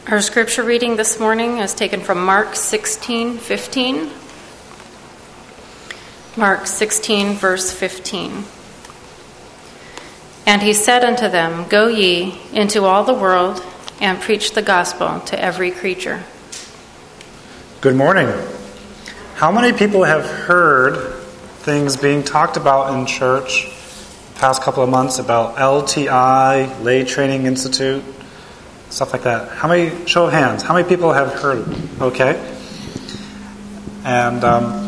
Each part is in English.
Our scripture reading this morning is taken from Mark 16:15. Mark 16, verse 15. And he said unto them, Go ye into all the world and preach the gospel to every creature. Good morning. How many people have heard things being talked about in church the past couple of months about LTI, Lay Training Institute, stuff like that? How many, show of hands, how many people have heard of it? Okay. And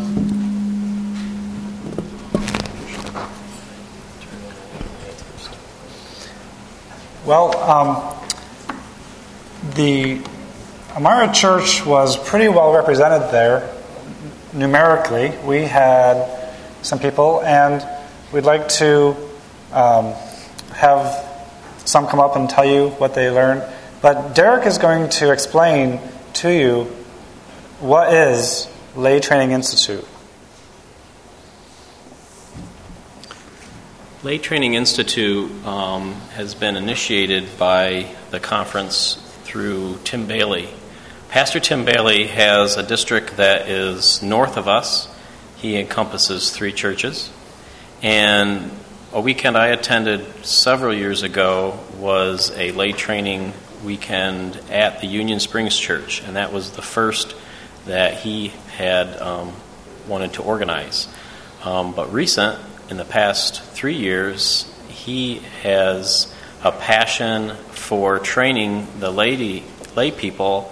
the Amara Church was pretty well represented there numerically. We had some people, and we'd like to have some come up and tell you what they learned. But Derek is going to explain to you what is Lay Training Institute. Lay Training Institute has been initiated by the conference through Tim Bailey. Pastor Tim Bailey has a district that is north of us. He encompasses 3 churches. And a weekend I attended several years ago was a lay training weekend at the Union Springs Church. And that was the first that he had wanted to organize. But in the past 3 years, he has a passion for training the lay people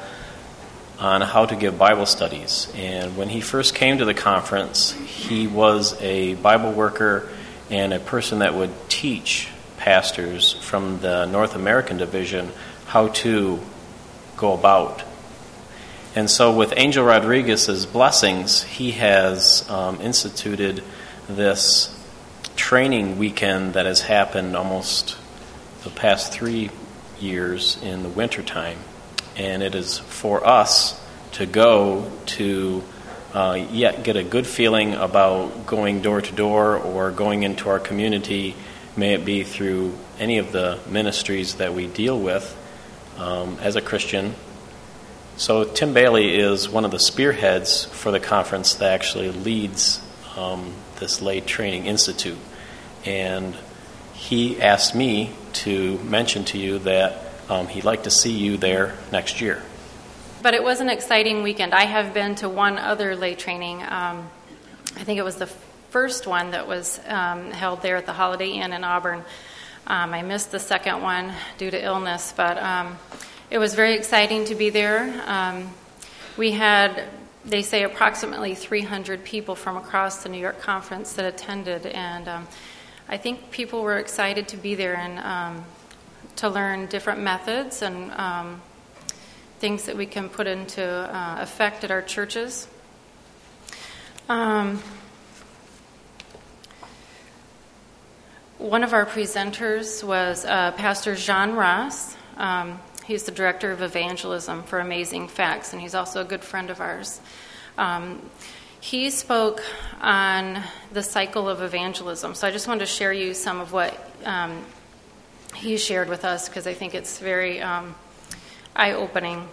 on how to give Bible studies. And when he first came to the conference, he was a Bible worker and a person that would teach pastors from the North American division how to go about. And so with Angel Rodriguez's blessings, he has instituted this training weekend that has happened almost the past 3 years in the wintertime. And it is for us to go to get a good feeling about going door to door or going into our community, may it be through any of the ministries that we deal with as a Christian. So Tim Bailey is one of the spearheads for the conference that actually leads this Lay Training Institute. And he asked me to mention to you that he'd like to see you there next year. But it was an exciting weekend. I have been to one other lay training. I think it was the first one that was held there at the Holiday Inn in Auburn. I missed the second one due to illness, but it was very exciting to be there. We had, they say, approximately 300 people from across the New York Conference that attended, and I think people were excited to be there and to learn different methods and things that we can put into effect at our churches. One of our presenters was Pastor Jean Ross. He's the director of evangelism for Amazing Facts, and he's also a good friend of ours. He spoke on the cycle of evangelism. So I just wanted to share you some of what he shared with us, because I think it's very eye-opening.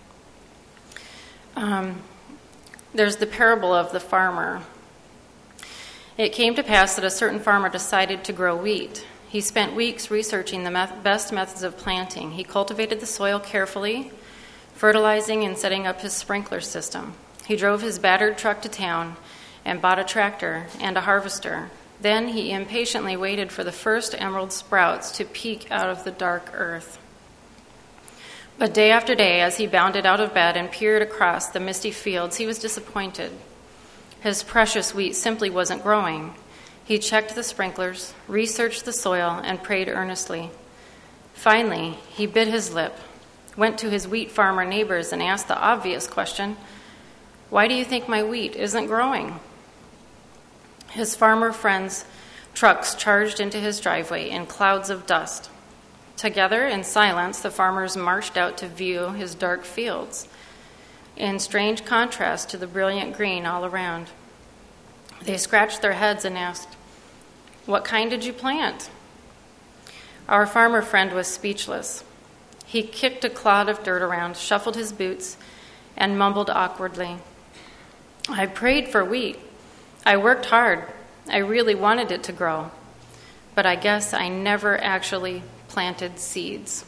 There's the parable of the farmer. It came to pass that a certain farmer decided to grow wheat. He spent weeks researching the best methods of planting. He cultivated the soil carefully, fertilizing and setting up his sprinkler system. He drove his battered truck to town and bought a tractor and a harvester. Then he impatiently waited for the first emerald sprouts to peek out of the dark earth. But day after day, as he bounded out of bed and peered across the misty fields, he was disappointed. His precious wheat simply wasn't growing. He checked the sprinklers, researched the soil, and prayed earnestly. Finally, he bit his lip, went to his wheat farmer neighbors, and asked the obvious question, "Why do you think my wheat isn't growing?" His farmer friends' trucks charged into his driveway in clouds of dust. Together, in silence, the farmers marched out to view his dark fields, in strange contrast to the brilliant green all around. They scratched their heads and asked, "What kind did you plant?" Our farmer friend was speechless. He kicked a clod of dirt around, shuffled his boots, and mumbled awkwardly. I prayed for wheat. I worked hard. I really wanted it to grow. But I guess I never actually planted seeds.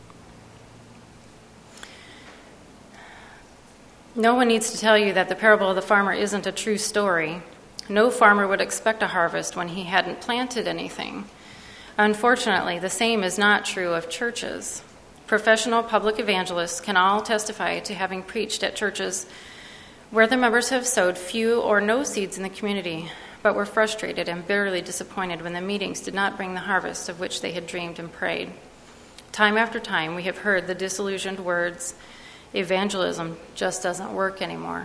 No one needs to tell you that the parable of the farmer isn't a true story. No farmer would expect a harvest when he hadn't planted anything. Unfortunately, the same is not true of churches. Professional public evangelists can all testify to having preached at churches where the members have sowed few or no seeds in the community, but were frustrated and bitterly disappointed when the meetings did not bring the harvest of which they had dreamed and prayed. Time after time, we have heard the disillusioned words, evangelism just doesn't work anymore.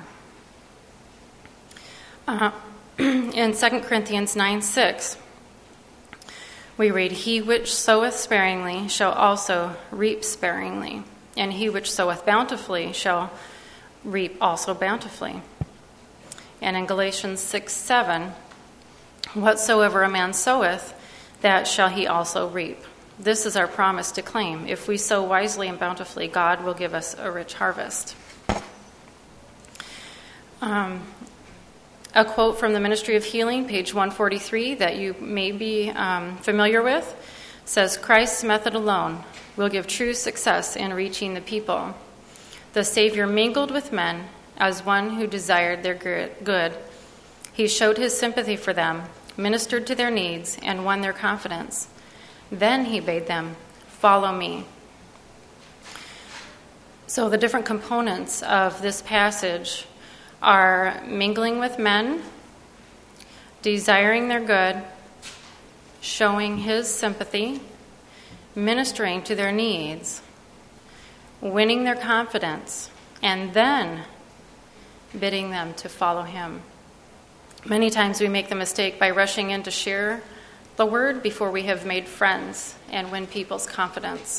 In 2 Corinthians 9:6, we read, He which soweth sparingly shall also reap sparingly, and he which soweth bountifully shall reap also bountifully. And in Galatians 6:7, whatsoever a man soweth, that shall he also reap. This is our promise to claim. If we sow wisely and bountifully, God will give us a rich harvest. A quote from the Ministry of Healing, page 143, that you may be familiar with, says, Christ's method alone will give true success in reaching the people. The Savior mingled with men as one who desired their good. He showed his sympathy for them, ministered to their needs, and won their confidence. Then he bade them, follow me. So the different components of this passage are mingling with men, desiring their good, showing his sympathy, ministering to their needs, winning their confidence, and then bidding them to follow him. Many times we make the mistake by rushing in to share the word before we have made friends and win people's confidence.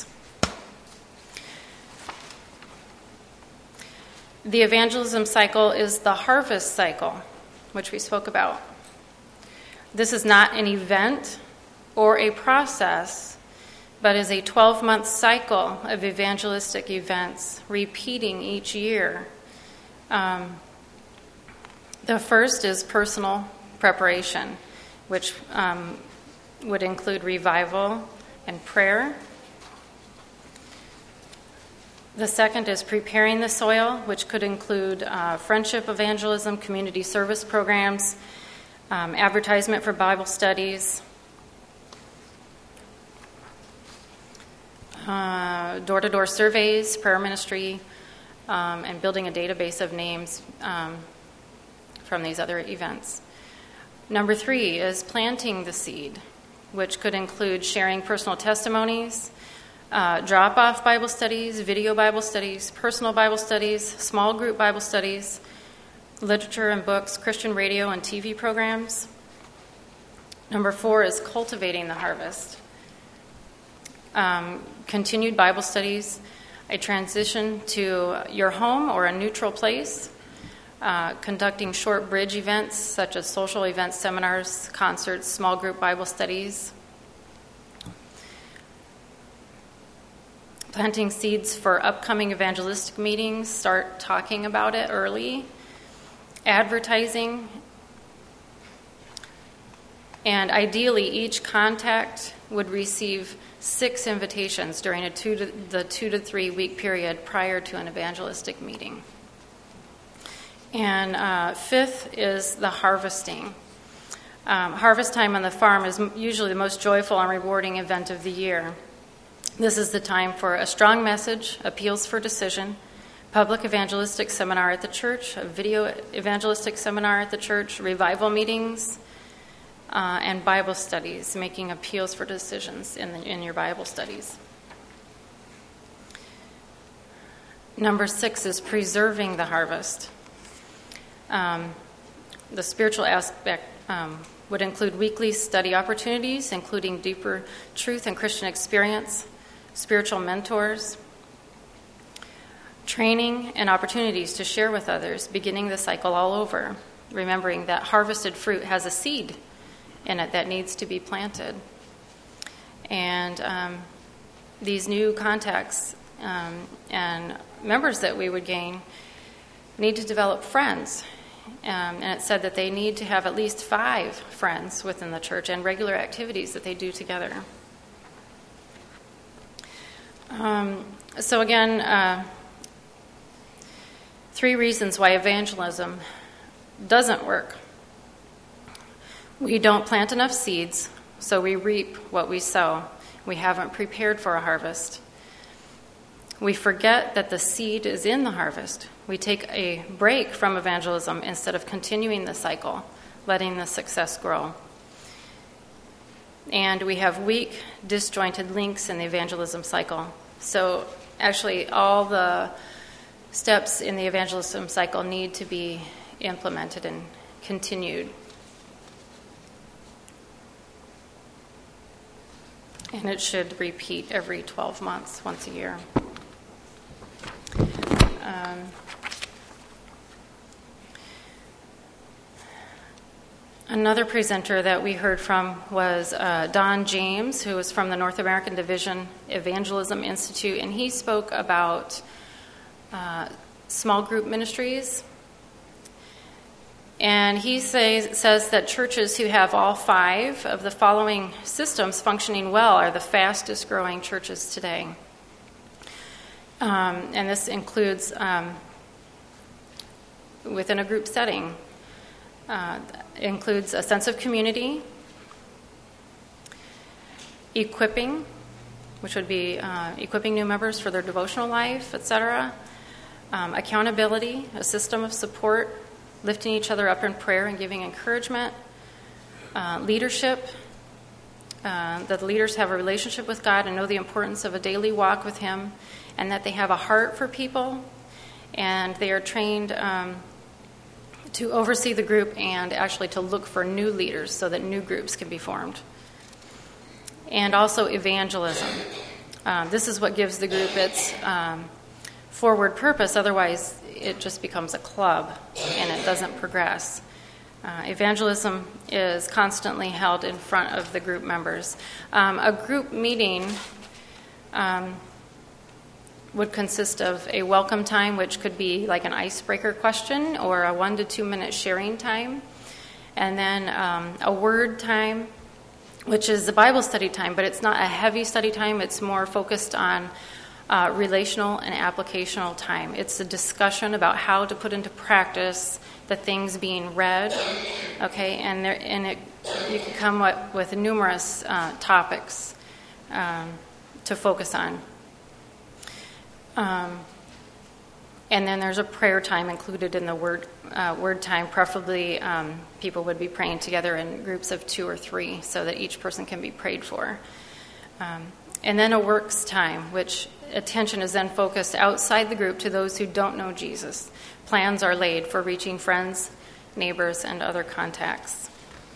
The evangelism cycle is the harvest cycle, which we spoke about. This is not an event or a process, but is a 12-month cycle of evangelistic events repeating each year. The first is personal preparation, which would include revival and prayer. The second is preparing the soil, which could include friendship evangelism, community service programs, advertisement for Bible studies, door-to-door surveys, prayer ministry, and building a database of names from these other events. Number 3 is planting the seed, which could include sharing personal testimonies, drop-off Bible studies, video Bible studies, personal Bible studies, small group Bible studies, literature and books, Christian radio and TV programs. Number 4 is cultivating the harvest. Continued Bible studies, a transition to your home or a neutral place, conducting short bridge events such as social events, seminars, concerts, small group Bible studies, planting seeds for upcoming evangelistic meetings, start talking about it early, advertising, and ideally each contact would receive 6 invitations during the 2 to 3 week period prior to an evangelistic meeting. And 5th is the harvesting. Harvest time on the farm is usually the most joyful and rewarding event of the year. This is the time for a strong message, appeals for decision, public evangelistic seminar at the church, a video evangelistic seminar at the church, revival meetings, and Bible studies, making appeals for decisions in your Bible studies. Number 6 is preserving the harvest. The spiritual aspect would include weekly study opportunities, including deeper truth and Christian experience, spiritual mentors, training, and opportunities to share with others, beginning the cycle all over, remembering that harvested fruit has a seed in it that needs to be planted. And these new contacts and members that we would gain need to develop friends. And it said that they need to have at least 5 friends within the church and regular activities that they do together. So again, 3 reasons why evangelism doesn't work. We don't plant enough seeds, so we reap what we sow. We haven't prepared for a harvest. We forget that the seed is in the harvest. We take a break from evangelism instead of continuing the cycle, letting the success grow. And we have weak, disjointed links in the evangelism cycle. So actually, all the steps in the evangelism cycle need to be implemented and continued. And it should repeat every 12 months, once a year. Another presenter that we heard from was Don James, who was from the North American Division Evangelism Institute, and he spoke about small group ministries. And he says that churches who have all 5 of the following systems functioning well are the fastest growing churches today. And this includes within a group setting, includes a sense of community, equipping, which would be equipping new members for their devotional life, etc., accountability, a system of support, lifting each other up in prayer and giving encouragement, leadership, that the leaders have a relationship with God and know the importance of a daily walk with Him, and that they have a heart for people, and they are trained to oversee the group and actually to look for new leaders so that new groups can be formed. And also evangelism. This is what gives the group its forward purpose. Otherwise, it just becomes a club and it doesn't progress. Evangelism is constantly held in front of the group members. A group meeting would consist of a welcome time, which could be like an icebreaker question or a 1 to 2 minute sharing time, and then a word time, which is the Bible study time, but it's not a heavy study time. It's more focused on relational and applicational time. It's a discussion about how to put into practice the things being read, okay, you can come up with numerous topics to focus on. And then there's a prayer time included in the word time. Preferably, people would be praying together in groups of 2 or 3 so that each person can be prayed for. And then a works time, which attention is then focused outside the group to those who don't know Jesus. Plans are laid for reaching friends, neighbors, and other contacts.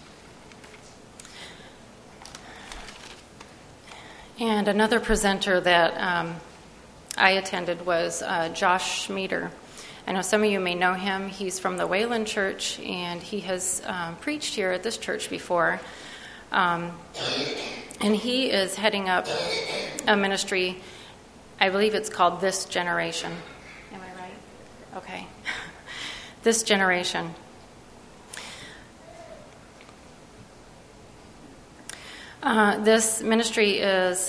And another presenter that I attended was Josh Schmieder. I know some of you may know him. He's from the Wayland Church, and he has preached here at this church before. And he is heading up a ministry, I believe it's called This Generation. Am I right? Okay. This Generation. This ministry is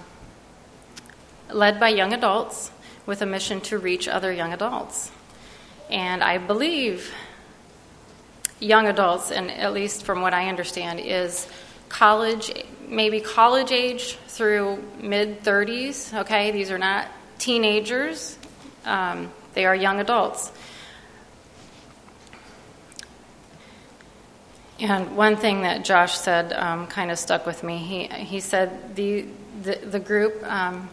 led by young adults with a mission to reach other young adults. And I believe young adults, and at least from what I understand, is college, maybe college age through mid-30s, okay? These are not teenagers. They are young adults. And one thing that Josh said kind of stuck with me. He said the group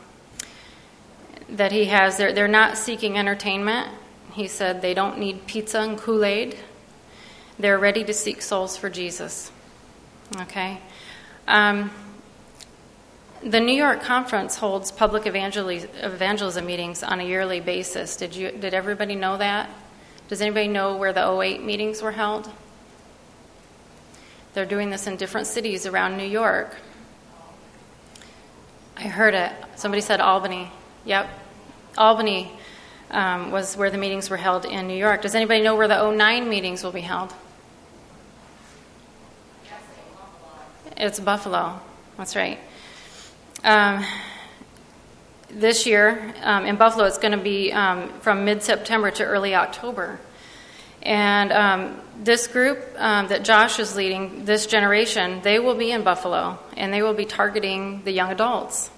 that he has, they're not seeking entertainment. He said they don't need pizza and Kool-Aid. They're ready to seek souls for Jesus. Okay? The New York Conference holds public evangelism meetings on a yearly basis. Did everybody know that? Does anybody know where the 08 meetings were held? They're doing this in different cities around New York. I heard it. Somebody said Albany. Yep. Albany was where the meetings were held in New York. Does anybody know where the 2009 meetings will be held? It's Buffalo. That's right. This year in Buffalo, it's going to be from mid-September to early October. And this group that Josh is leading, this generation, they will be in Buffalo, and they will be targeting the young adults.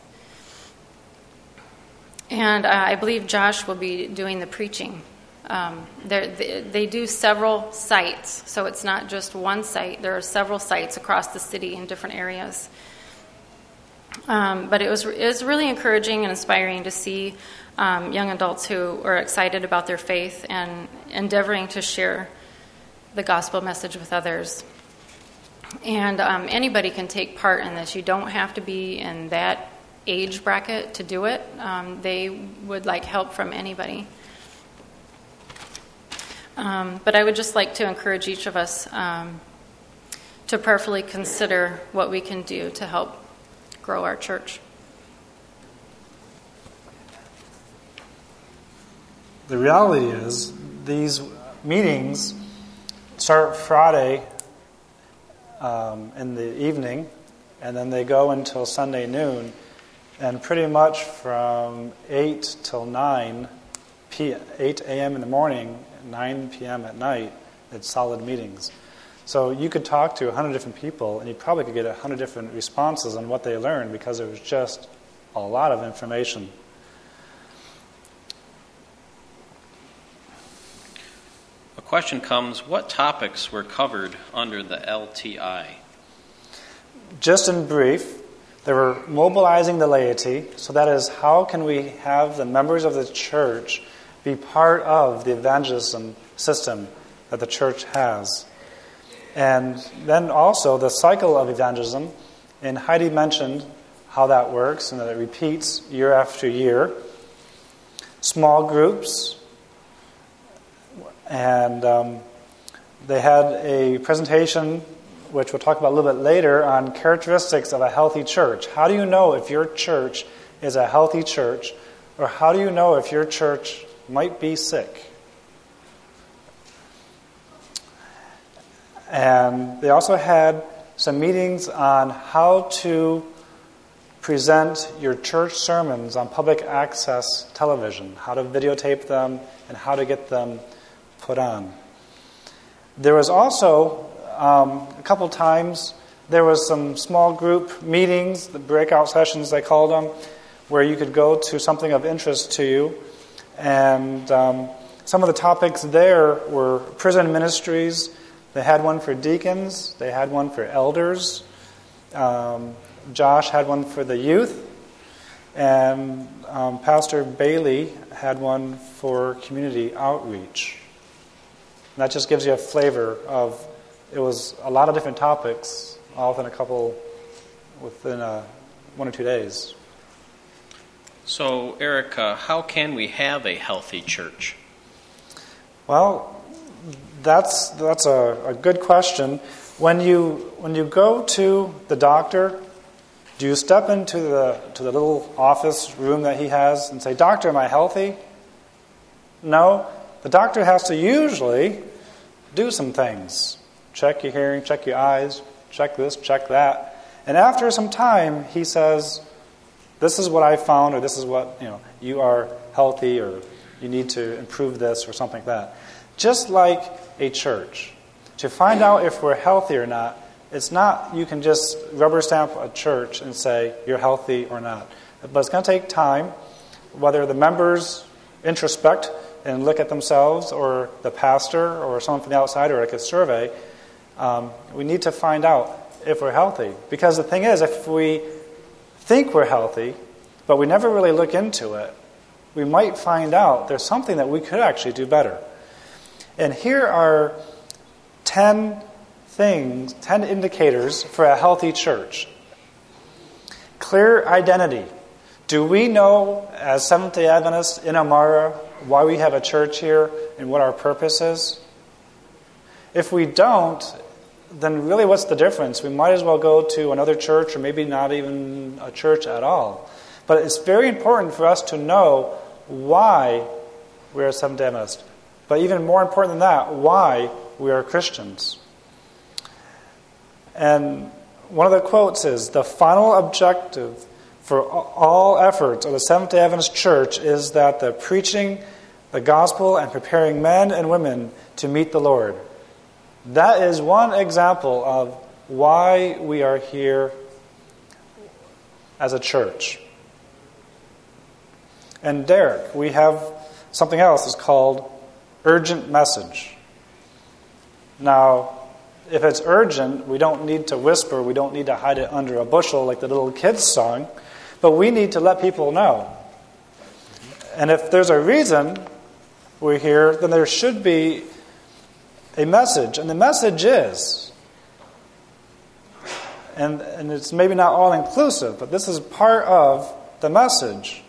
And I believe Josh will be doing the preaching. They do several sites, so it's not just one site. There are several sites across the city in different areas. But it was really encouraging and inspiring to see young adults who are excited about their faith and endeavoring to share the gospel message with others. And anybody can take part in this. You don't have to be in that age bracket to do it. They would like help from anybody. But I would just like to encourage each of us to prayerfully consider what we can do to help grow our church. The reality is these meetings start Friday in the evening, and then they go until Sunday noon, and pretty much from 8 till 9 8 a.m. in the morning, 9 p.m. at night, it's solid meetings. So you could talk to 100 different people, and you probably could get 100 different responses on what they learned because it was just a lot of information. A question comes, what topics were covered under the LTI? Just in brief, they were mobilizing the laity. So that is, how can we have the members of the church be part of the evangelism system that the church has? And then also the cycle of evangelism. And Heidi mentioned how that works and that it repeats year after year. Small groups. And they had a presentation, which we'll talk about a little bit later, on characteristics of a healthy church. How do you know if your church is a healthy church? Or how do you know if your church might be sick? And they also had some meetings on how to present your church sermons on public access television, how to videotape them, and how to get them put on. There was also, a couple times, there was some small group meetings, the breakout sessions they called them, where you could go to something of interest to you. And some of the topics there were prison ministries. They had one for deacons. They had one for elders. Josh had one for the youth. And Pastor Bailey had one for community outreach. And that just gives you a flavor of, it was a lot of different topics, all within 1 or 2 days. So, Eric, how can we have a healthy church? Well, that's a good question. When you go to the doctor, do you step into the little office room that he has and say, "Doctor, am I healthy?" No. The doctor has to usually do some things. Check your hearing, check your eyes, check this, check that. And after some time, he says, "This is what I found," or "This is what, you are healthy," or "You need to improve this," or something like that. Just like a church. To find out if we're healthy or not, it's not you can just rubber stamp a church and say you're healthy or not. But it's going to take time, whether the members introspect and look at themselves, or the pastor, or someone from the outside, or like a survey. We need to find out if we're healthy. Because the thing is, if we think we're healthy, but we never really look into it, we might find out there's something that we could actually do better. And here are 10 indicators for a healthy church. Clear identity. Do we know, as Seventh-day Adventists in Amara, why we have a church here and what our purpose is? If we don't, then really what's the difference? We might as well go to another church, or maybe not even a church at all. But it's very important for us to know why we are Seventh-day Adventists. But even more important than that, why we are Christians. And one of the quotes is, the final objective for all efforts of the Seventh-day Adventist Church is that the preaching the gospel and preparing men and women to meet the Lord. That is one example of why we are here as a church. And Derek, we have something else that's called urgent message. Now, if it's urgent, we don't need to whisper, we don't need to hide it under a bushel like the little kids' song, but we need to let people know. And if there's a reason we're here, then there should be a message. And the message is, and it's maybe not all-inclusive, but this is part of the message.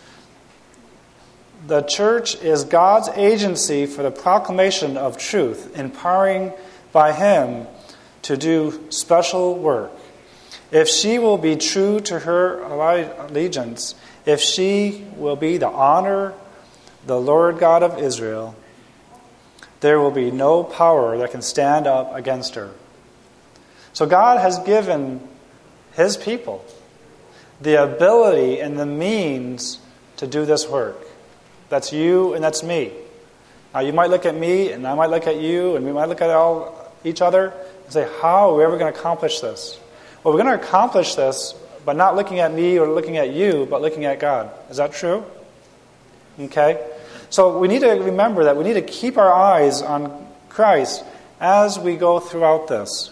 The church is God's agency for the proclamation of truth, empowering by Him to do special work. If she will be true to her allegiance, if she will be the honor the Lord God of Israel, there will be no power that can stand up against her. So God has given His people the ability and the means to do this work. That's you and that's me. Now you might look at me and I might look at you and we might look at each other and say, how are we ever going to accomplish this? Well, we're going to accomplish this by not looking at me or looking at you, but looking at God. Is that true? Okay? So we need to remember that we need to keep our eyes on Christ as we go throughout this.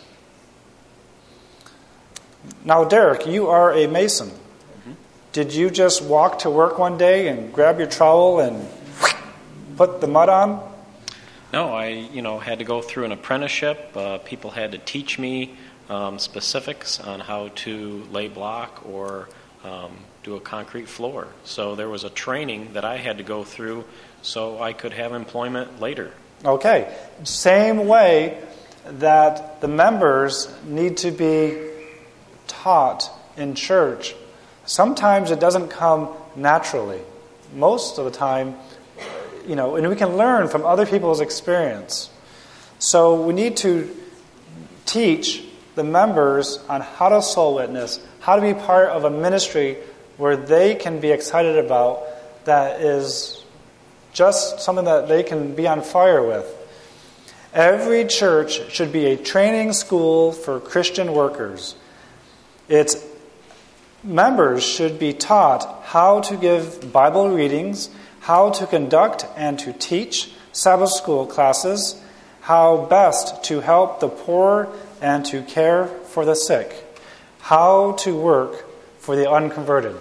Now, Derek, you are a mason. Did you just walk to work one day and grab your trowel and put the mud on? No, I had to go through an apprenticeship. People had to teach me specifics on how to lay block or do a concrete floor. So there was a training that I had to go through so I could have employment later. Okay. Same way that the members need to be taught in church. Sometimes it doesn't come naturally. Most of the time, and we can learn from other people's experience. So we need to teach the members on how to soul witness, how to be part of a ministry where they can be excited about, that is just something that they can be on fire with. Every church should be a training school for Christian workers. Its members should be taught how to give Bible readings, how to conduct and to teach Sabbath school classes, how best to help the poor and to care for the sick, how to work for the unconverted.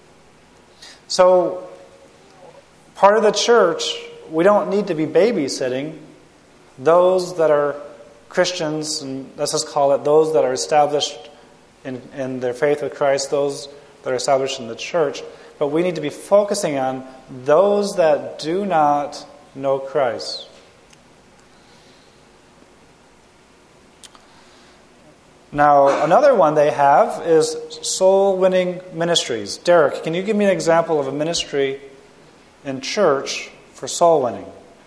So, part of the church, we don't need to be babysitting those that are Christians, and let's just call it those that are established in their faith with Christ, those that are established in the church. But we need to be focusing on those that do not know Christ. Now, another one they have is soul-winning ministries. Derek, can you give me an example of a ministry in church for soul-winning?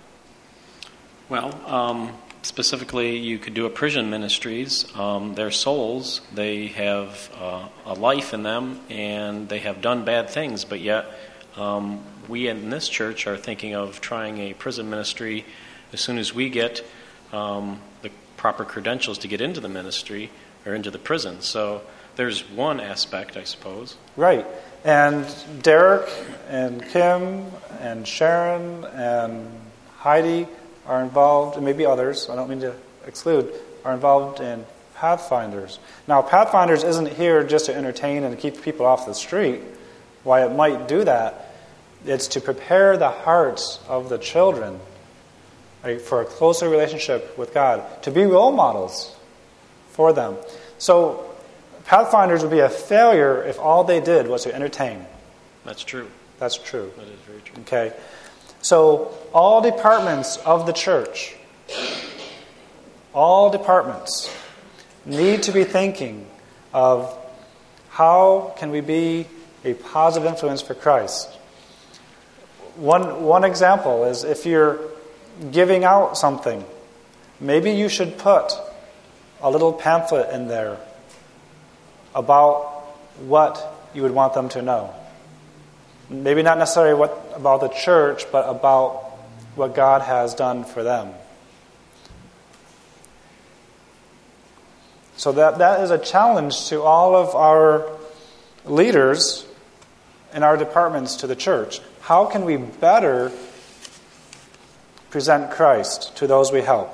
Well, specifically, you could do a prison ministries. They're souls. They have a life in them, and they have done bad things. But yet, we in this church are thinking of trying a prison ministry as soon as we get the proper credentials to get into the ministry or into the prison. So there's one aspect, I suppose. Right. And Derek and Kim and Sharon and Heidi are involved, and maybe others, I don't mean to exclude, are involved in Pathfinders. Now, Pathfinders isn't here just to entertain and keep people off the street. Why it might do that, it's to prepare the hearts of the children for a closer relationship with God, to be role models for them. So, Pathfinders would be a failure if all they did was to entertain. That's true. That's true. That is very true. Okay. So, all departments of the church, all departments need to be thinking of how can we be a positive influence for Christ. One example is if you're giving out something, maybe you should put a little pamphlet in there about what you would want them to know. Maybe not necessarily about the church, but about what God has done for them. So that is a challenge to all of our leaders in our departments to the church. How can we better present Christ to those we help?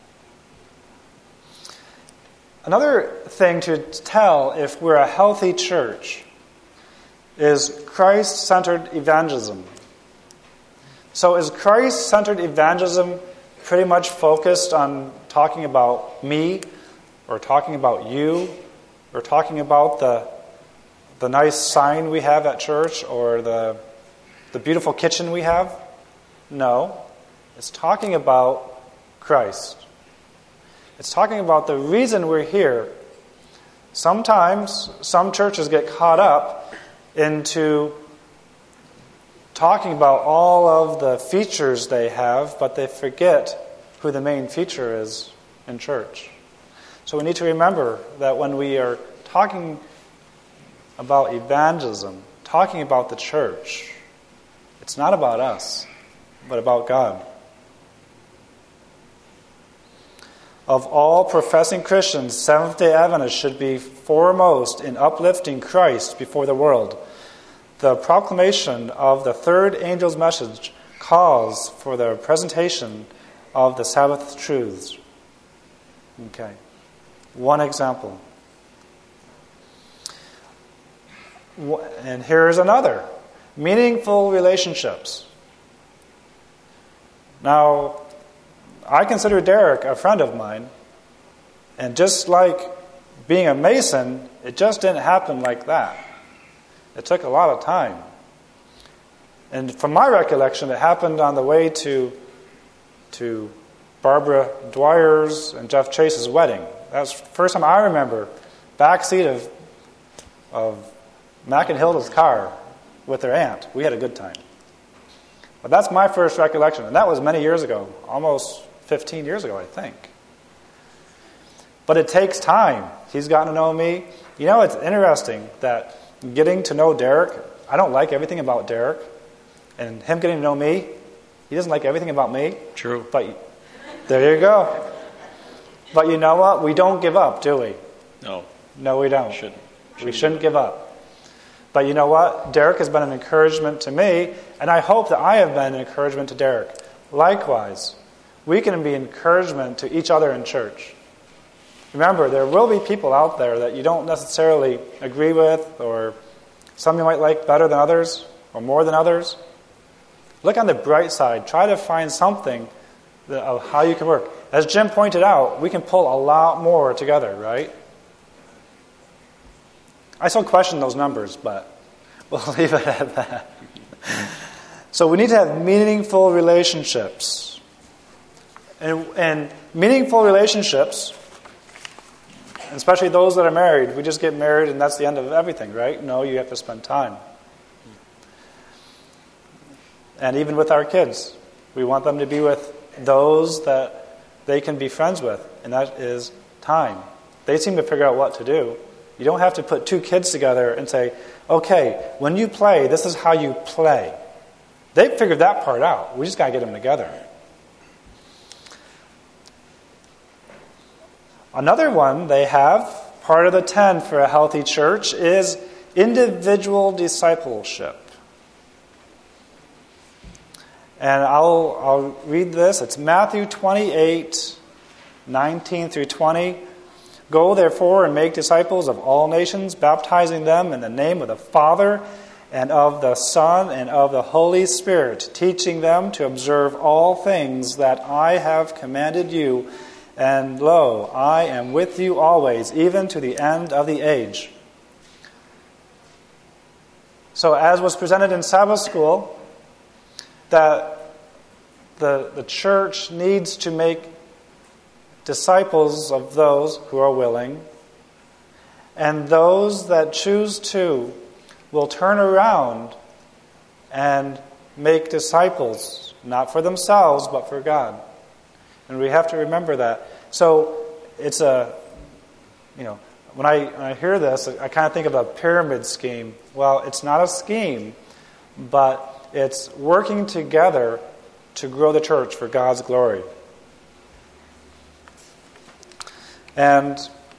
Another thing to tell if we're a healthy church is Christ-centered evangelism. So is Christ-centered evangelism pretty much focused on talking about me, or talking about you, or talking about the nice sign we have at church, or the beautiful kitchen we have? No. It's talking about Christ. It's talking about the reason we're here. Sometimes some churches get caught up into talking about all of the features they have, but they forget who the main feature is in church. So we need to remember that when we are talking about evangelism, talking about the church, it's not about us, but about God. Of all professing Christians, Seventh-day Adventists should be foremost in uplifting Christ before the world. The proclamation of the third angel's message calls for the presentation of the Sabbath truths. Okay. One example. And here is another. Meaningful relationships. Now, I consider Derek a friend of mine, and just like being a Mason, it just didn't happen like that. It took a lot of time. And from my recollection, it happened on the way to Barbara Dwyer's and Jeff Chase's wedding. That was the first time I remember backseat of Mac and Hilda's car with their aunt. We had a good time. But that's my first recollection, and that was many years ago, almost 15 years ago, I think. But it takes time. He's gotten to know me. You know, it's interesting that getting to know Derek, I don't like everything about Derek, and him getting to know me, he doesn't like everything about me. True. But there you go. But you know what? We don't give up, do we? No. No, we don't. We shouldn't give up. But you know what? Derek has been an encouragement to me, and I hope that I have been an encouragement to Derek. Likewise, we can be encouragement to each other in church. Remember, there will be people out there that you don't necessarily agree with, or some you might like better than others, or more than others. Look on the bright side. Try to find something of how you can work. As Jim pointed out, we can pull a lot more together, right? I still question those numbers, but we'll leave it at that. So we need to have meaningful relationships. And meaningful relationships, especially those that are married, we just get married and that's the end of everything, right? No, you have to spend time. And even with our kids, we want them to be with those that they can be friends with, and that is time. They seem to figure out what to do. You don't have to put two kids together and say, okay, when you play, this is how you play. They figured that part out. We just got to get them together. Another one they have, part of the 10 for a healthy church, is individual discipleship. And I'll read this. It's Matthew 28, 19 through 20. Go, therefore, and make disciples of all nations, baptizing them in the name of the Father, and of the Son, and of the Holy Spirit, teaching them to observe all things that I have commanded you. And lo, I am with you always, even to the end of the age. So as was presented in Sabbath school, that the church needs to make disciples of those who are willing, and those that choose to will turn around and make disciples, not for themselves, but for God. And we have to remember that. So it's when I hear this, I kind of think of a pyramid scheme. Well, it's not a scheme, but it's working together to grow the church for God's glory. And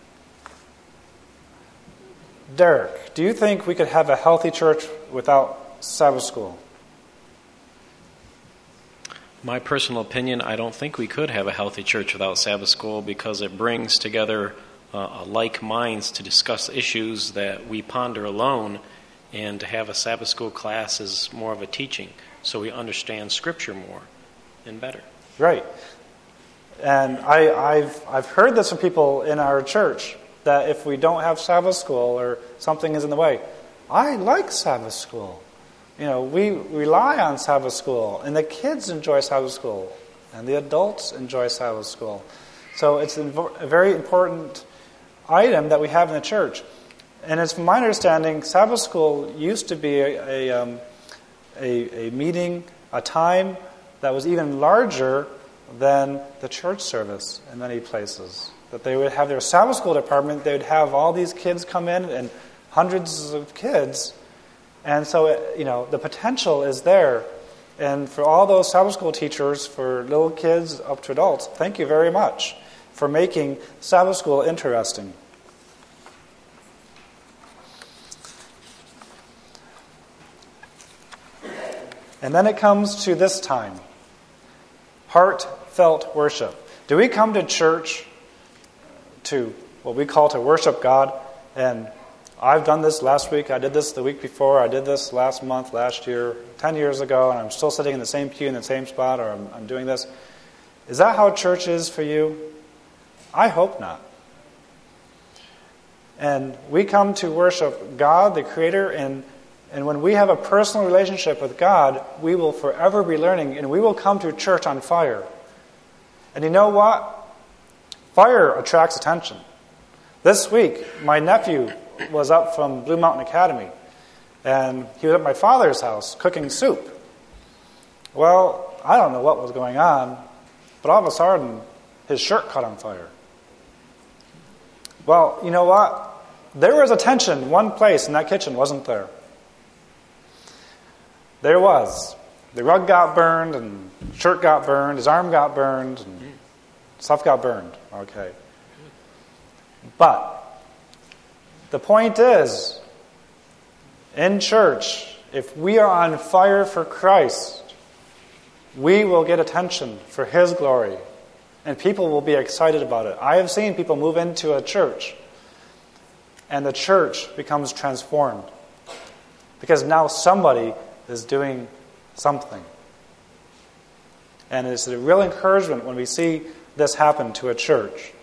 Derek, do you think we could have a healthy church without Sabbath school? My personal opinion, I don't think we could have a healthy church without Sabbath school because it brings together like minds to discuss issues that we ponder alone, and to have a Sabbath school class is more of a teaching, so we understand Scripture more and better. Right. And I've heard this from people in our church, that if we don't have Sabbath school or something is in the way, I like Sabbath school. We rely on Sabbath school, and the kids enjoy Sabbath school, and the adults enjoy Sabbath school. So it's a very important item that we have in the church. And it's from my understanding, Sabbath school used to be a meeting, a time that was even larger than the church service in many places. That they would have their Sabbath school department, they would have all these kids come in, and hundreds of kids. And so, the potential is there. And for all those Sabbath school teachers, for little kids up to adults, thank you very much for making Sabbath school interesting. And then it comes to this time, heartfelt worship. Do we come to church to what we call to worship God? And I've done this last week, I did this the week before, I did this last month, last year, 10 years ago, and I'm still sitting in the same pew in the same spot, or I'm doing this. Is that how church is for you? I hope not. And we come to worship God, the Creator, and when we have a personal relationship with God, we will forever be learning, and we will come to church on fire. And you know what? Fire attracts attention. This week, my nephew was up from Blue Mountain Academy, and he was at my father's house cooking soup. Well, I don't know what was going on, but all of a sudden, his shirt caught on fire. Well, you know what? There was attention one place, and that kitchen wasn't there. There was. The rug got burned, and shirt got burned, his arm got burned, and stuff got burned. Okay. But the point is, in church, if we are on fire for Christ, we will get attention for His glory, and people will be excited about it. I have seen people move into a church, and the church becomes transformed, because now somebody is doing something. And it's a real encouragement when we see this happen to a church.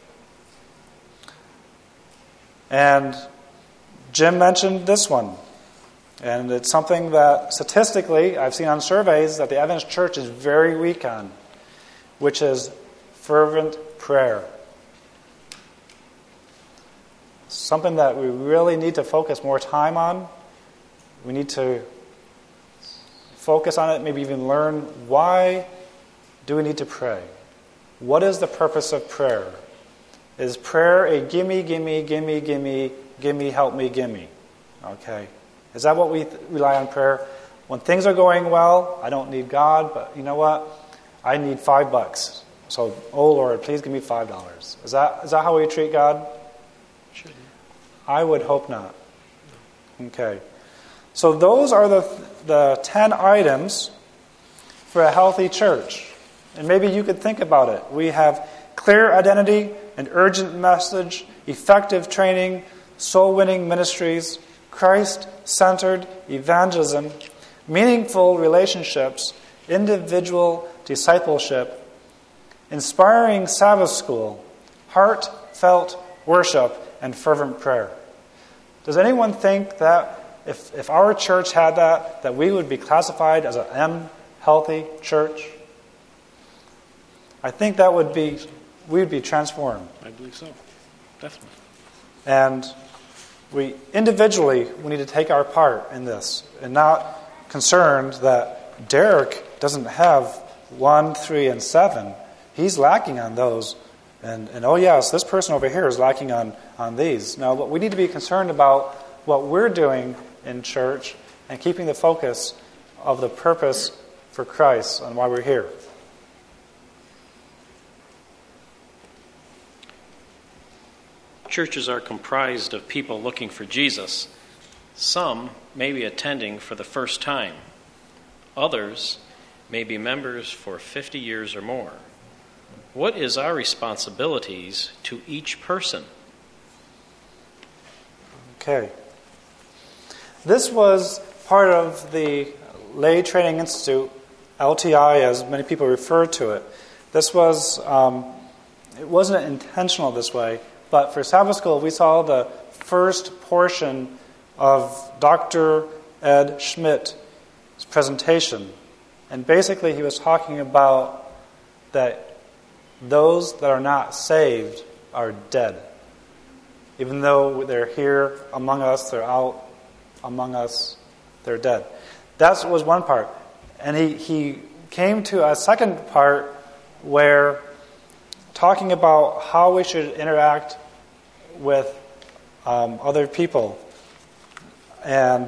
And Jim mentioned this one. And it's something that statistically, I've seen on surveys that the Adventist Church is very weak on, which is fervent prayer. Something that we really need to focus more time on. We need to focus on it, maybe even learn, why do we need to pray? What is the purpose of prayer? Is prayer a gimme, gimme, gimme, gimme, gimme, help me, gimme? Okay. Is that what we rely on prayer? When things are going well, I don't need God, but you know what? I need $5. So, oh Lord, please give me $5. Is that how we treat God? Shouldn't. I would hope not. Okay. So those are the 10 items for a healthy church. And maybe you could think about it. We have clear identity, an urgent message, effective training, soul-winning ministries, Christ-centered evangelism, meaningful relationships, individual discipleship, inspiring Sabbath school, heartfelt worship, and fervent prayer. Does anyone think that if our church had that we would be classified as an M healthy church? I think that we'd be transformed. I believe so. Definitely. And we need to take our part in this, and not concerned that Derek doesn't have 1, 3, and 7. He's lacking on those. And oh yes, this person over here is lacking on these. Now, we need to be concerned about what we're doing in church and keeping the focus of the purpose for Christ and why we're here. Churches are comprised of people looking for Jesus. Some may be attending for the first time. Others may be members for 50 years or more. What is our responsibilities to each person? Okay. This was part of the Lay Training Institute, LTI, as many people refer to it. This was, it wasn't intentional this way, but for Sabbath School, we saw the first portion of Dr. Ed Schmidt's presentation. And basically, he was talking about that those that are not saved are dead. Even though they're here among us, they're out among us, they're dead. That was one part. And he came to a second part where talking about how we should interact with other people. And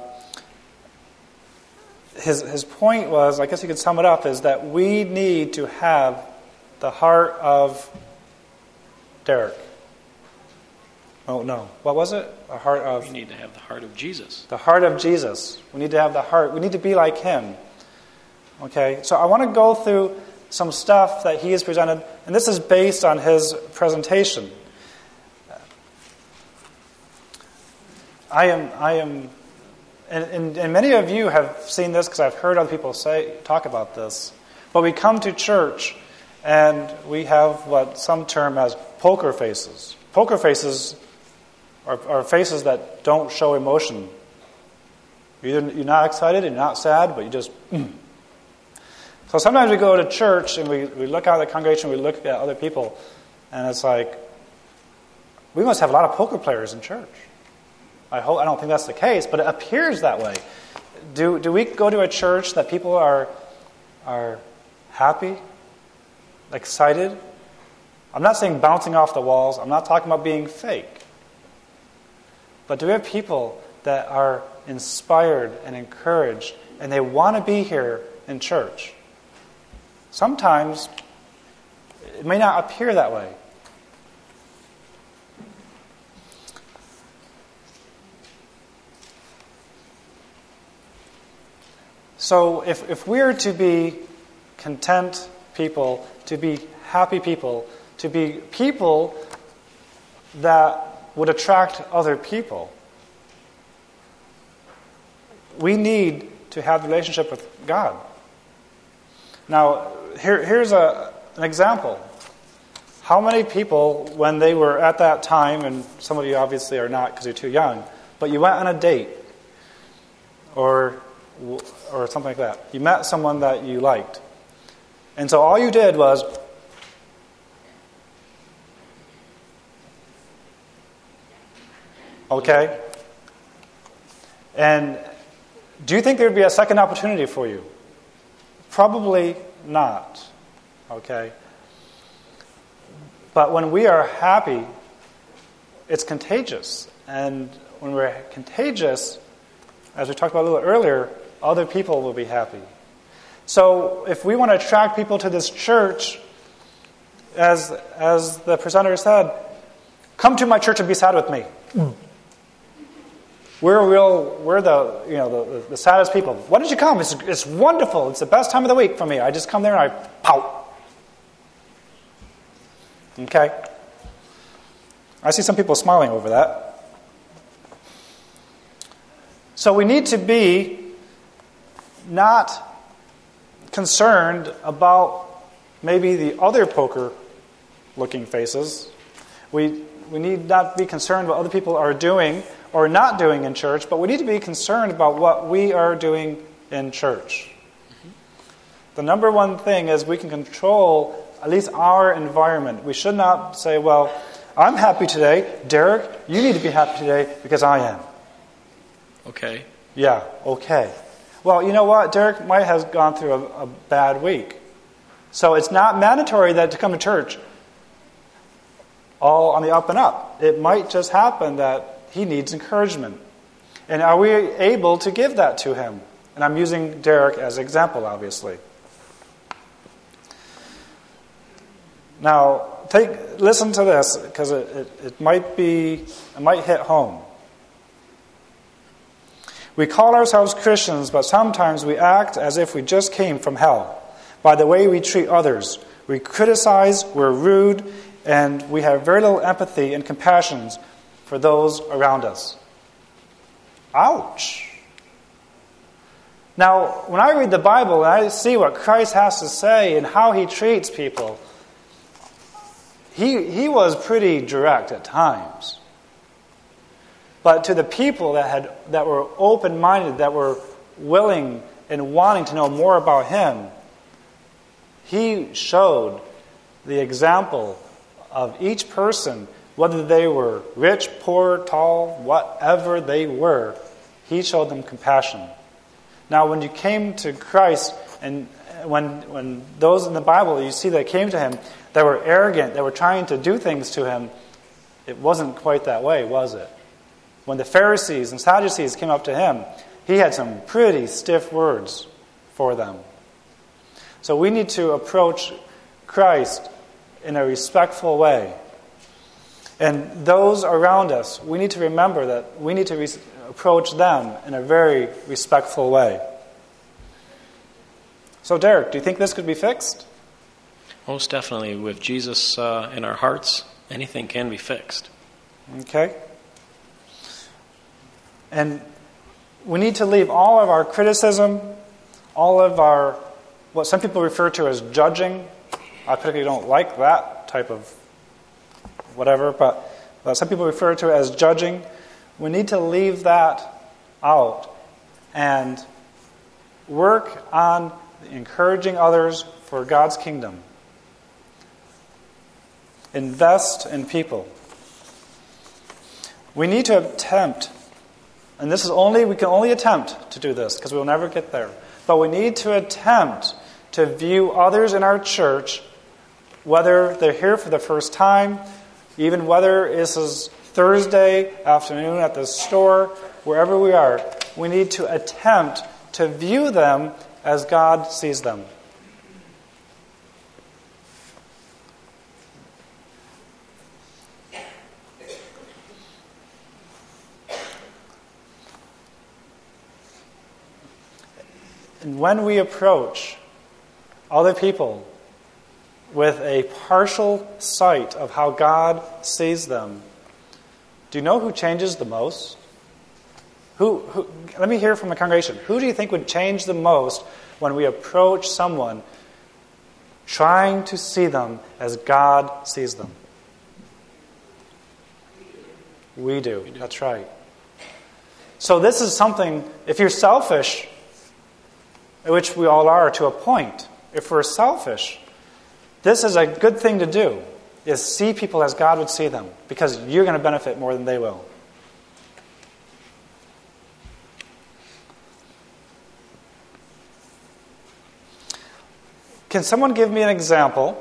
his point was, I guess you could sum it up, is that we need to have the heart of Derek. Oh, no. What was it? A heart of... We need to have the heart of Jesus. The heart of Jesus. We need to have the heart. We need to be like him. Okay? So I want to go through some stuff that he has presented, and this is based on his presentation. I am, and many of you have seen this because I've heard other people talk about this, but we come to church and we have what some term as poker faces. Poker faces are faces that don't show emotion. You're not excited, you're not sad, but you just... So sometimes we go to church and we look out at the congregation, we look at other people, and it's like, we must have a lot of poker players in church. I don't think that's the case, but it appears that way. Do we go to a church that people are happy, excited? I'm not saying bouncing off the walls. I'm not talking about being fake. But do we have people that are inspired and encouraged, and they want to be here in church? Sometimes it may not appear that way. So if we're to be content people, to be happy people, to be people that would attract other people, we need to have a relationship with God. Now, here's an example. How many people, when they were at that time, and some of you obviously are not because you're too young, but you went on a date or something like that. You met someone that you liked. And so all you did was... Okay? And do you think there would be a second opportunity for you? Probably not. Okay? But when we are happy, it's contagious. And when we're contagious, as we talked about a little earlier, other people will be happy. So if we want to attract people to this church, as the presenter said, come to my church and be sad with me. We're the saddest people. Why did you come? It's wonderful. It's the best time of the week for me. I just come there and I pout. Okay? I see some people smiling over that. So we need to be not concerned about maybe the other poker-looking faces. We need not be concerned what other people are doing or not doing in church, but we need to be concerned about what we are doing in church. The number one thing is we can control at least our environment. We should not say, well, I'm happy today. Derek, you need to be happy today because I am. Okay. Yeah, okay. well, you know what? Derek might have gone through a bad week. So it's not mandatory that to come to church all on the up and up. It might just happen that he needs encouragement. And are we able to give that to him? And I'm using Derek as an example, obviously. Now, listen to this, because it might hit home. We call ourselves Christians, but sometimes we act as if we just came from hell by the way we treat others. We criticize, we're rude, and we have very little empathy and compassion for those around us. Ouch. Now, when I read the Bible and I see what Christ has to say and how he treats people, he was pretty direct at times. But to the people that were open-minded, that were willing and wanting to know more about him, he showed the example of each person, whether they were rich, poor, tall, whatever they were, he showed them compassion. Now, when you came to Christ, and when those in the Bible you see that came to him, that were arrogant, that were trying to do things to him, it wasn't quite that way, was it? When the Pharisees and Sadducees came up to him, he had some pretty stiff words for them. So we need to approach Christ in a respectful way. And those around us, we need to remember that we need to approach them in a very respectful way. So Derek, do you think this could be fixed? Most definitely. With Jesus in our hearts, anything can be fixed. Okay. And we need to leave all of our criticism, all of our, what some people refer to as judging. I particularly don't like that type of whatever, but some people refer to it as judging. We need to leave that out and work on encouraging others for God's kingdom. Invest in people. We need to attempt, and we can only attempt to do this because we will never get there, but we need to attempt to view others in our church, whether they're here for the first time, even whether this is Thursday afternoon at the store, wherever we are, we need to attempt to view them as God sees them. And when we approach other people with a partial sight of how God sees them, do you know who changes the most? Who? Let me hear from the congregation. Who do you think would change the most when we approach someone trying to see them as God sees them? We do. That's right. So this is something, if you're selfish, which we all are to a point, if we're selfish, this is a good thing to do, is see people as God would see them, because you're going to benefit more than they will. Can someone give me an example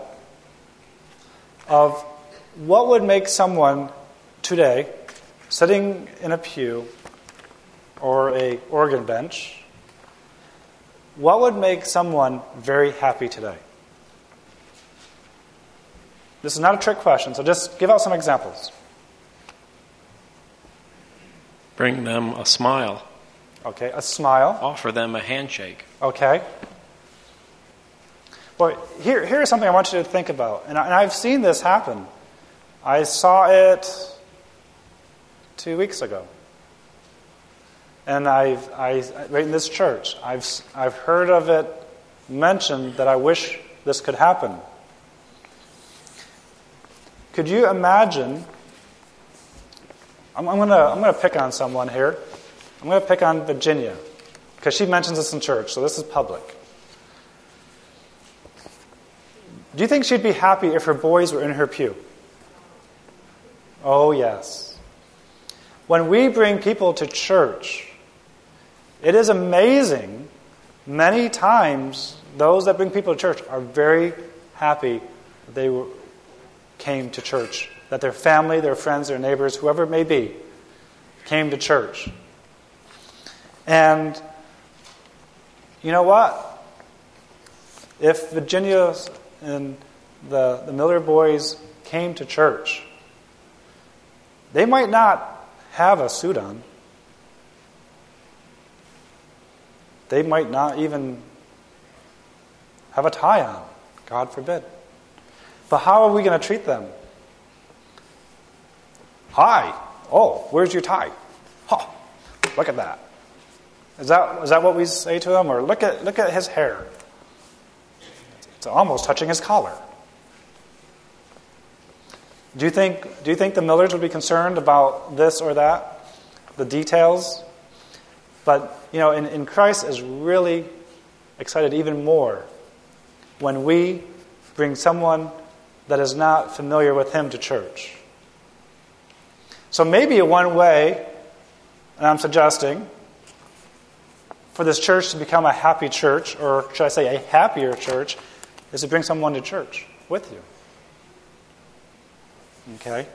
of what would make someone today, sitting in a pew or a organ bench, what would make someone very happy today? This is not a trick question, so just give out some examples. Bring them a smile. Okay, a smile. Offer them a handshake. Okay. Well, here's something I want you to think about, and I've seen this happen. I saw it 2 weeks ago. And right in this church, I've heard of it mentioned that I wish this could happen. Could you imagine? I'm gonna pick on someone here. I'm gonna pick on Virginia because she mentions this in church, so this is public. Do you think she'd be happy if her boys were in her pew? Oh yes. When we bring people to church, it is amazing many times those that bring people to church are very happy that they came to church, that their family, their friends, their neighbors, whoever it may be, came to church. And you know what? If Virginia and the Miller boys came to church, they might not have a suit on. They might not even have a tie on, God forbid. But how are we going to treat them? Hi. Oh, where's your tie? Oh, look at that. Is that what we say to him? Or look at his hair. It's almost touching his collar. Do you think the Millers would be concerned about this or that? The details? But, in Christ is really excited even more when we bring someone that is not familiar with him to church. So maybe one way, and I'm suggesting, for this church to become a happy church, or should I say a happier church, is to bring someone to church with you. Okay?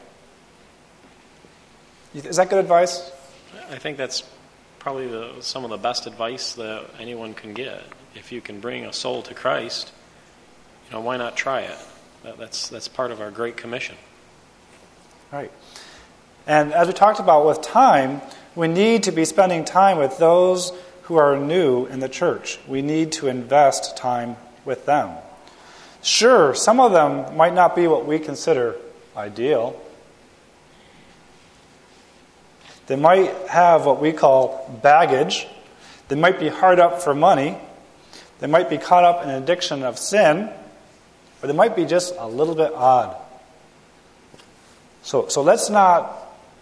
Is that good advice? I think that's probably some of the best advice that anyone can get. If you can bring a soul to Christ, why not try it? That's part of our Great Commission. Right. And as we talked about with time, we need to be spending time with those who are new in the church. We need to invest time with them. Sure, some of them might not be what we consider ideal. They might have what we call baggage. They might be hard up for money. They might be caught up in an addiction of sin. Or they might be just a little bit odd. So let's not,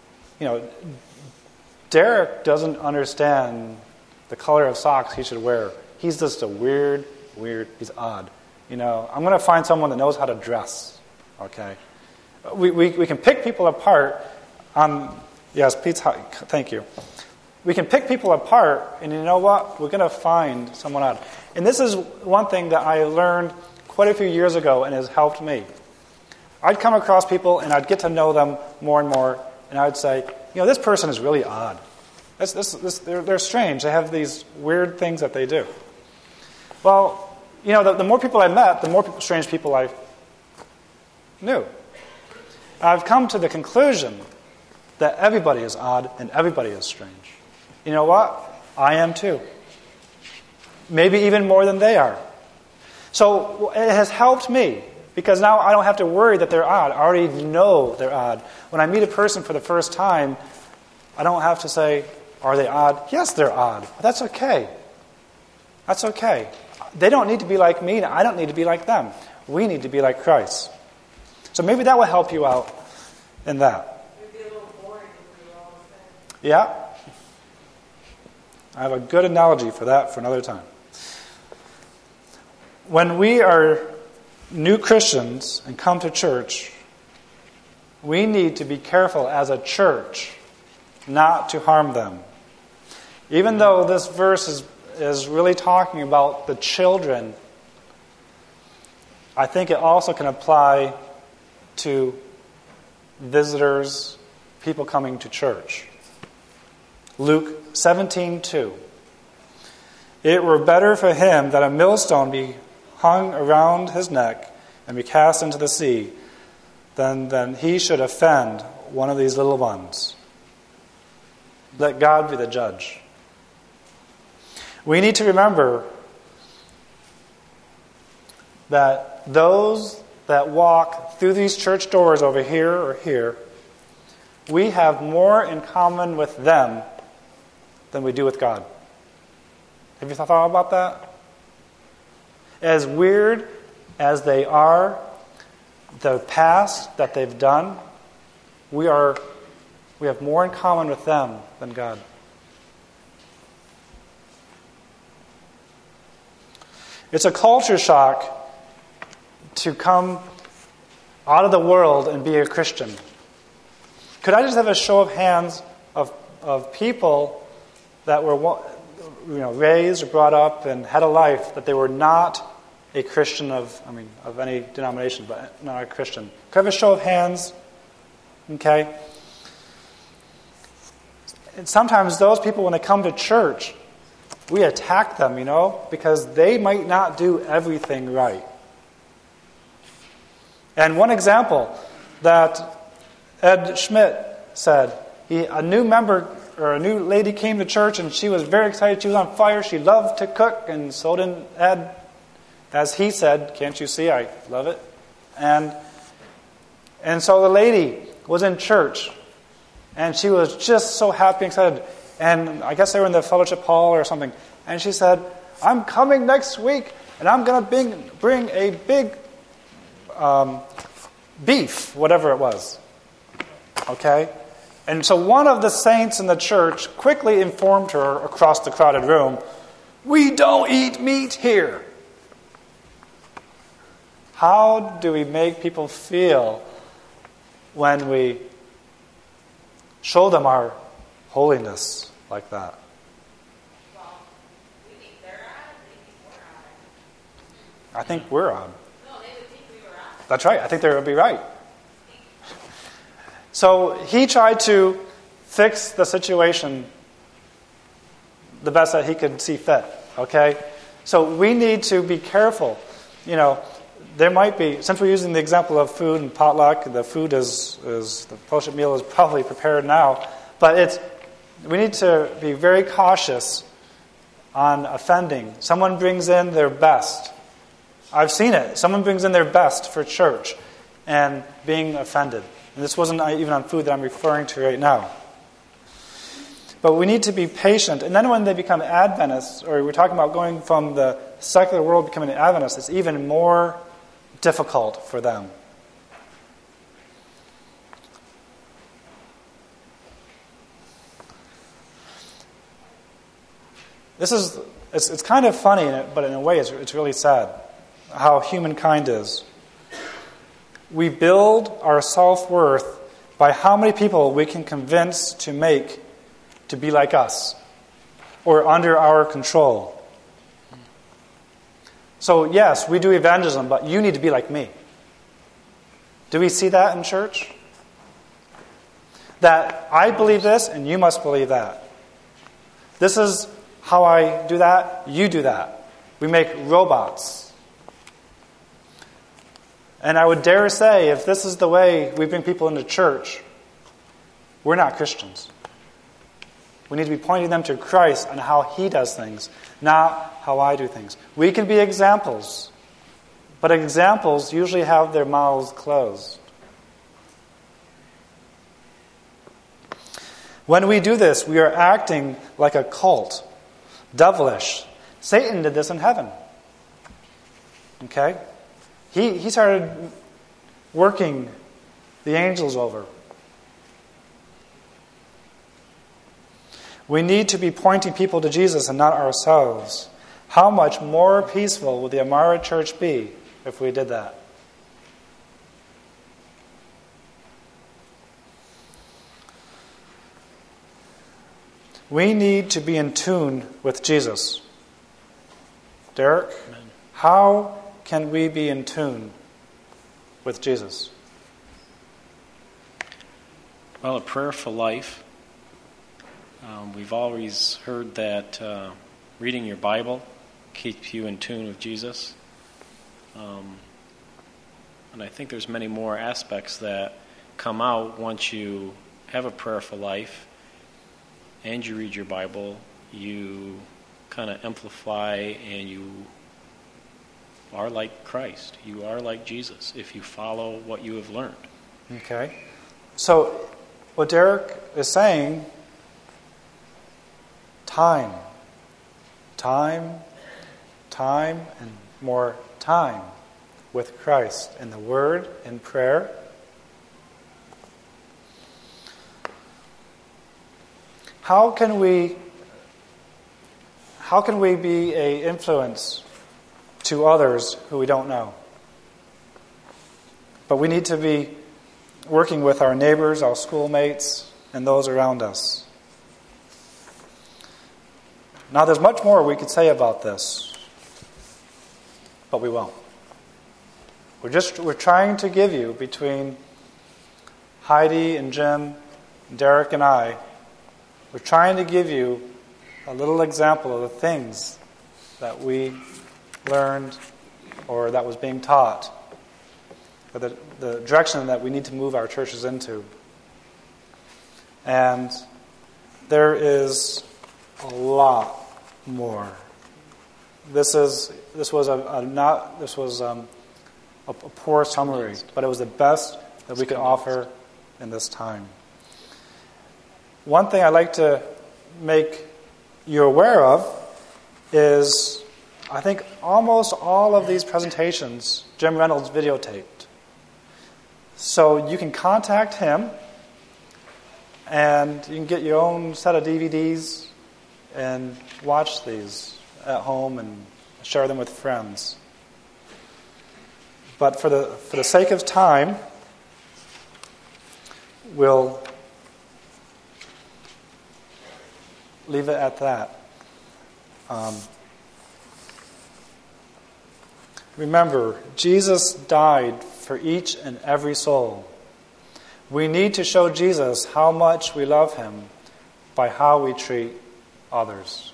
Derek doesn't understand the color of socks he should wear. He's just a weird, he's odd. I'm going to find someone that knows how to dress. Okay? We can pick people apart on, yes, Pete's, thank you. We can pick people apart, and you know what? We're going to find someone odd. And this is one thing that I learned quite a few years ago and has helped me. I'd come across people and I'd get to know them more and more, and I'd say, this person is really odd. They're strange. They have these weird things that they do. Well, the more people I met, the more strange people I knew. I've come to the conclusion that everybody is odd and everybody is strange. You know what? I am too. Maybe even more than they are. So it has helped me, because now I don't have to worry that they're odd. I already know they're odd. When I meet a person for the first time, I don't have to say, are they odd? Yes, they're odd. But that's okay. That's okay. They don't need to be like me, and I don't need to be like them. We need to be like Christ. So maybe that will help you out in that. It would be a little boring if we were all the same. Yeah. I have a good analogy for that for another time. When we are new Christians and come to church, we need to be careful as a church not to harm them. Even though this verse is really talking about the children, I think it also can apply to visitors, people coming to church. Luke 17:2. It were better for him that a millstone be hung around his neck and be cast into the sea than he should offend one of these little ones. Let God be the judge. We need to remember that those that walk through these church doors over here or here, we have more in common with them than we do with God. Have you thought about that? As weird as they are, the past that they've done, we have more in common with them than God. It's a culture shock to come out of the world and be a Christian. Could I just have a show of hands of people that were raised or brought up and had a life that they were not a Christian of any denomination, but not a Christian? Could I have a show of hands? Okay. And sometimes those people, when they come to church, we attack them, because they might not do everything right. And one example that Ed Schmidt said, a new member or a new lady came to church and she was very excited. She was on fire. She loved to cook, and so did Ed. As he said, "Can't you see? I love it." And so the lady was in church, and she was just so happy and excited. And I guess they were in the fellowship hall or something. And she said, "I'm coming next week, and I'm going to bring a big beef," whatever it was. Okay? And so one of the saints in the church quickly informed her across the crowded room, "We don't eat meat here." How do we make people feel when we show them our holiness like that? Well, we think they're odd, they think we're odd. I think we're odd. No, they would think we were odd. That's right. I think they would be right. So he tried to fix the situation the best that he could see fit. Okay? So we need to be careful. There might be, since we're using the example of food and potluck, the food the fellowship meal is probably prepared now, but we need to be very cautious on offending. Someone brings in their best. I've seen it. Someone brings in their best for church and being offended. And this wasn't even on food that I'm referring to right now. But we need to be patient. And then when they become Adventists, or we're talking about going from the secular world becoming an Adventist, it's even more difficult for them. It's kind of funny, but in a way it's really sad how humankind is. We build our self-worth by how many people we can convince to be like us or under our control. So yes, we do evangelism, but you need to be like me. Do we see that in church? That I believe this and you must believe that. This is how I do that, you do that. We make robots. And I would dare say, if this is the way we bring people into church, we're not Christians. We need to be pointing them to Christ and how He does things, not how I do things. We can be examples, but examples usually have their mouths closed. When we do this, we are acting like a cult, devilish. Satan did this in heaven. Okay? He started working the angels over. We need to be pointing people to Jesus and not ourselves. How much more peaceful would the Amara Church be if we did that? We need to be in tune with Jesus. Derek, Amen. How can we be in tune with Jesus? Well, a prayer for life. We've always heard that reading your Bible keeps you in tune with Jesus. And I think there's many more aspects that come out once you have a prayer for life and you read your Bible. You kind of amplify and you are like Christ. You are like Jesus if you follow what you have learned. Okay. So what Derek is saying, time, and more time with Christ in the Word, in prayer. How can we be an influence to others who we don't know? But we need to be working with our neighbors, our schoolmates, and those around us. Now, there's much more we could say about this, but we won't. We're trying to give you, between Heidi and Jim, Derek and I, we're trying to give you a little example of the things that we learned or that was being taught, or the direction that we need to move our churches into. And there is a lot more. This was a poor summary, but it was the best that we could offer in this time. One thing I'd like to make you aware of is, I think almost all of these presentations Jim Reynolds videotaped. So you can contact him, and you can get your own set of DVDs and watch these at home and share them with friends. But for the sake of time, we'll leave it at that. Remember, Jesus died for each and every soul. We need to show Jesus how much we love him by how we treat others.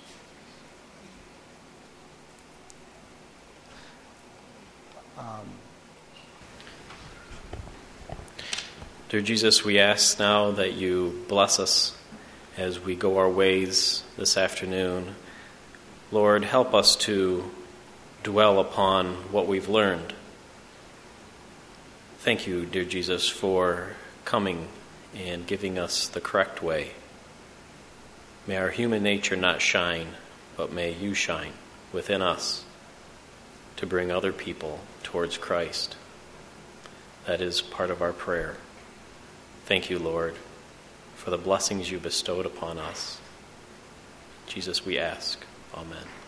Dear Jesus, we ask now that you bless us as we go our ways this afternoon. Lord, help us to dwell upon what we've learned. Thank you, dear Jesus, for coming and giving us the correct way. May our human nature not shine, but may you shine within us to bring other people towards Christ. That is part of our prayer. Thank you, Lord, for the blessings you bestowed upon us. Jesus, we ask. Amen.